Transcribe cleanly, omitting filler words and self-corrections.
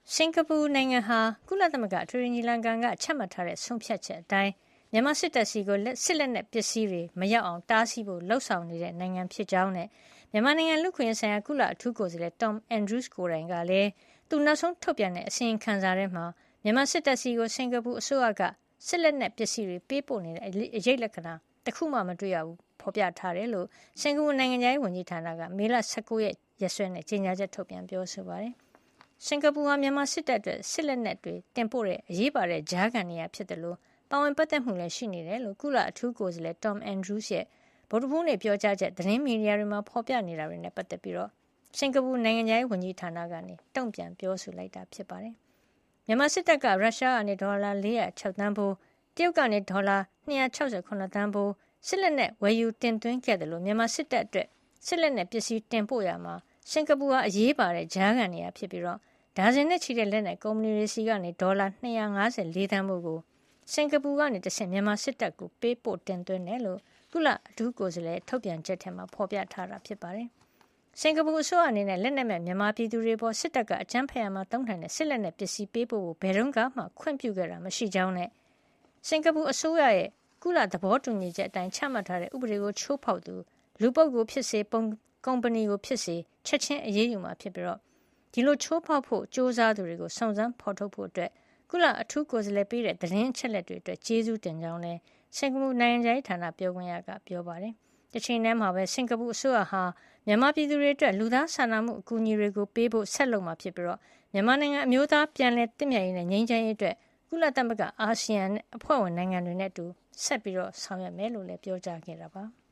စင်ကာပူနိုင်ငံဟာကုလသမဂ္ဂအထွေထွေညီလာခံကချမှတ်ထားတဲ့ဆုံးဖြတ်ချက်အတိုင်းမြန်မာစစ်တပ်စီကိုစစ်လက်နက်ပစ္စည်းတွေမရောက်အောင်တားဆီးဖို့လှုံ့ဆော်နေတဲ့နိုင်ငံဖြစ်ကြောင်းနဲ့မြန်မာနိုင်ငံလူ့အခွင့်အရေးဆိုင်ရာကုလအထူးကိုယ်စားလှယ် Tom Andrews ကိုယ်တိုင်ကလည်းသူနောက်ဆုံးထုတ်ပြန်တဲ့အစီရင်ခံစာထဲမှာမြန်မာစစ်တပ်စီကိုစင်ကာပူအစိုးရကစစ်လက်နက်ပစ္စည်းတွေပေးပို့နေတဲ့အရိပ်လက္ခဏာတခုမှမတွေ့ရဘူးဖော်ပြထားတယ်လို့စင်ကာပူနိုင်ငံခြားရေးဝန်ကြီးဌာနကမေလ 19 ရက်စွဲနဲ့ကြေညာချက်ထုတ်ပြန်ပြောဆိုပါတယ်စင်ကာပူဟာမြန်မာစစ်တပ်အတွက်စစ်လက်နက်တွေတင်ပို့တဲ့အရေးပါတဲ့ကြားခံနေရာဖြစ်တယ်လို့ပါဝင်ပတ်သက်မှုလည်းရှိနေတယ်လို့ကုလအထူးကိုယ်စားလှယ် Tom Andrews ရဲ့ဗုဒ္ဓဟူးနေ့ပြောကြားချက်သတင်းမီဒီယာတွေမှာဖော်ပြနေတာတွေနဲ့ပတ်သက်ပြီးစင်ကာပူနိုင်ငံခြားရေးဝန်ကြီးဌာနကနေတုံ့ပြန်ပြောဆိုလိုက်တာဖြစ်ပါတယ်။မြန်မာစစ်တပ်ကရုရှားကနေဒေါ်လာ406သန်းဖိုးတရုတ်ကနေဒေါ်လာ268သန်းဖိုးစစ်လက်နက်ဝယ်ယူတင်သွင်းခဲ့တယ်လို့မြန်မာစစ်တပ်အတွက်စစ်လက်နက်ပစ္စည်းတင်ပို့ရမှာစင်ကာပူဟာအရေးပါတဲ့ကြားခံနေရာဖြစ်ပြီးဒါဇင်နဲ့ချီတဲ့လက်နက်ကုမ္ပဏီတွေစီကနေဒေါ်လာ254သန်းဖိုးကိုစင်ကာပူကနေတဆင့်မြန်မာစစ်တပ်ကိုပေးပို့တင်သွင်းတယ်လို့ကုလအထူးကိုယ်စားလှယ်ထုတ်ပြန်ချက်ထဲမှာဖော်ပြထားတာဖြစ်ပါတယ်။စင်ကာပူအစိုးရအနေနဲ့လက်နက်မဲ့မြန်မာပြည်သူတွေပေါ်စစ်တပ်ကအကြမ်းဖက်ရမှာတုံ့ထိုင်တဲ့စစ်လက်နက်ပစ္စည်းပေးပို့ဖို့ဘယ်တော့မှခွင့်ပြုခဲ့တာမရှိကြောင်းနဲ့စင်ကာပူအစိုးရရဲ့ကုလသဘောတူညီချက်အတိုင်းချမှတ်ထားတဲ့ဥပဒေကိုချိုးဖောက်သူလူပုဂ္ဂိုလ်ဖြစ်စေကုမ္ပဏီကိုဖြစ်စေချက်ချင်းအရေးယူမှာဖြစ်ပြီးဒီလိုချိုးဖောက်ဖို့စ조사သူတွေကိုစုံစမ်းဖော်ထုတ်ဖို့အတွက်ကုလအထူးကိုယ်စားလှယ်ပေးတဲ့သတင်းအချက်လက်တွေအတွက်ကျေးဇူးတင်ကြောင်းလည်းစင်ကာပူနိုင်ငံခြားရေးဌာနပြောခွင့်ရကပြောပါတယ်။တစ်ချိန်တည်းမှာပဲစင်ကာပူအစိုးရဟာမြန်မာပြည်သူတွေအတွက်လူသားစာနာမှုအကူအညီတွေကိုပေးဖို့ဆက်လုပ်မှာဖြစ်ပြီးမြန်မာနိုင်ငံအမျိုးသားပြန်လည်တည်မြဲရေးနဲ့ငြိမ်းချမ်းရေးအတွက်ကုလသမဂ္ဂအာဆီယံအဖွဲ့ဝင်နိုင်ငံတွေနဲ့အတူဆက်ပြီးဆောင်ရွက်မယ်လို့လည်းပြောကြားခဲ့တာပါ။